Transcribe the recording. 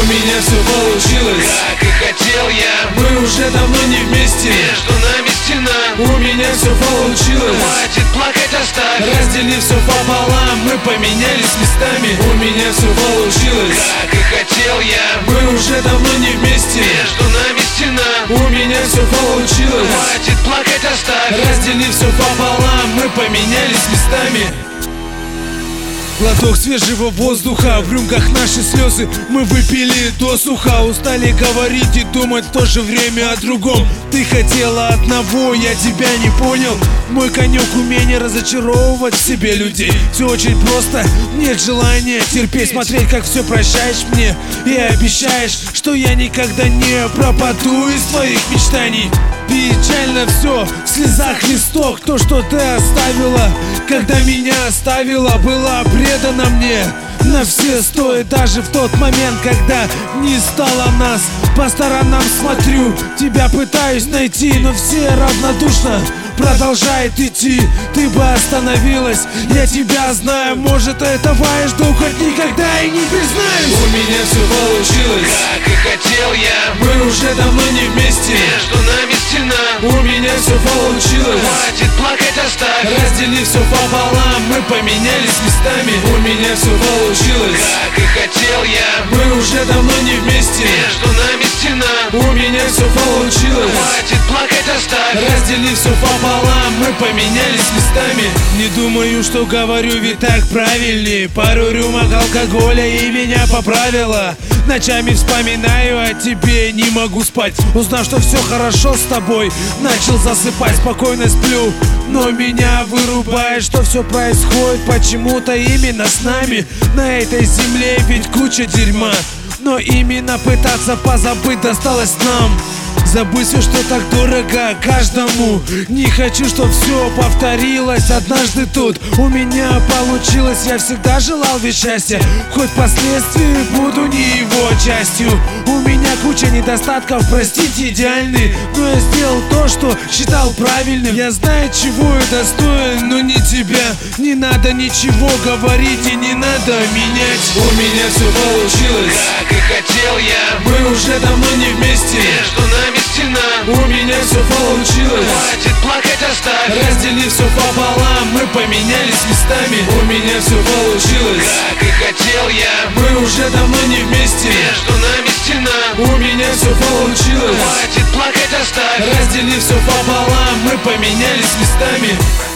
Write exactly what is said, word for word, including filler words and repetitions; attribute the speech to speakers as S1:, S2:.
S1: У меня все получилось,
S2: как и хотел я.
S1: мы уже давно не вместе,
S2: Между нами стена.
S1: у меня все получилось.
S2: Хватит плакать, оставь.
S1: Разделив все пополам, мы поменялись местами. У меня все получилось,
S2: Как и хотел я.
S1: мы уже давно не вместе,
S2: Между нами стена.
S1: у меня все получилось.
S2: Хватит плакать, оставь.
S1: Разделив все пополам, мы поменялись местами. Глоток свежего воздуха, в рюмках наши слезы мы выпили досуха. Устали говорить и думать в то же время о другом. Ты хотела одного, я тебя не понял. Мой конек умение разочаровывать в себе людей. Все очень просто, нет желания терпеть, смотреть, как все прощаешь мне и обещаешь, что я никогда не пропаду из твоих мечтаний. Печально все, в слезах листок. То, что ты оставила, когда меня оставила, была предана мне на все сто. И даже в тот момент, когда не стало нас, по сторонам смотрю, тебя пытаюсь найти, но все равнодушно продолжает идти. Ты бы остановилась, я тебя знаю. Может, этого я жду, хоть никогда и не признаюсь. У меня все получилось,
S2: Как и хотел я.
S1: мы уже давно не вместе,
S2: Между нами стена.
S1: у меня все получилось.
S2: Хватит плакать, оставь.
S1: Разделив все пополам, мы поменялись местами. У меня все получилось,
S2: Как и хотел я.
S1: мы уже давно не вместе,
S2: Между нами стена.
S1: у меня все получилось.
S2: Хватит плакать, оставь.
S1: Разделив все пополам, мы поменялись местами. Не думаю, что говорю, ведь так правильнее. Пару рюмок алкоголя и меня поправила. Ночами вспоминаю о тебе, не могу спать. Узнав, что все хорошо с тобой, начал засыпать, спокойно сплю. Но меня вырубает, что все происходит почему-то именно с нами. На этой земле ведь куча дерьма, но именно пытаться позабыть досталось нам. Забыть все, что так дорого каждому. Не хочу, чтоб все повторилось однажды тут. У меня получилось, я всегда желал ведь счастья, хоть впоследствии буду не его частью. У меня куча недостатков, простите, идеальный, но я сделал то, что считал правильным. Я знаю, чего я достоин, но не тебя. Не надо ничего говорить и не надо менять. У меня все получилось,
S2: Как и хотел я.
S1: мы уже давно не вместе,
S2: Между нами стена.
S1: у меня все получилось.
S2: Хватит плакать, оставь.
S1: Разделив все пополам, мы поменялись местами. У меня все получилось,
S2: Как и хотел я.
S1: мы уже давно не вместе,
S2: Между нами стена.
S1: у меня все получилось.
S2: Хватит плакать, оставь.
S1: Разделив все пополам, мы поменялись местами.